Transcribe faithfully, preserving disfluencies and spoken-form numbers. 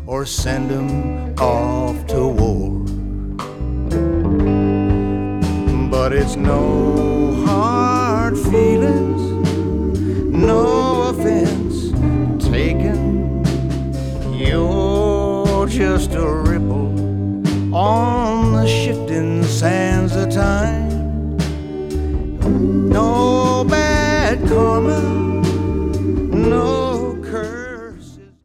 or send 'em off to war. But it's no hard feelings, no offense taken. You're just a ripple on the shifting sands of time. No bad karma